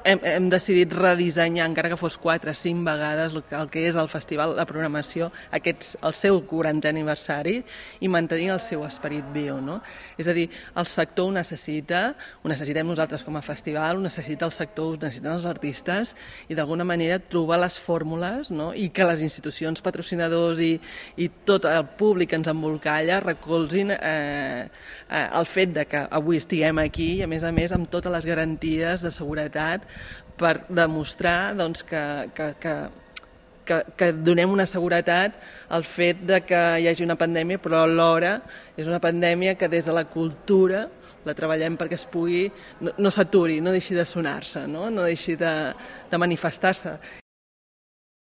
hem decidit redissenyar, encara que fos 4 o 5 vegades, el que és el festival, la programació, el seu 40è aniversari, i mantenir el seu esperit viu, no? És a dir, el sector ho necessitem nosaltres com a festival, ho necessita el sector, ho necessiten els artistes, i d'alguna manera trobar les fórmules, no? I que les institucions patrocinadors i tot el públic que ens embolcalla recolzin el fet de que avui estiguem aquí i, a més, amb totes les garanties de seguretat per demostrar doncs, que donem una seguretat al fet de que hi hagi una pandèmia, però alhora és una pandèmia que des de la cultura la treballem perquè es pugui, no s'aturi, no deixi de sonar-se, no deixi de manifestar-se.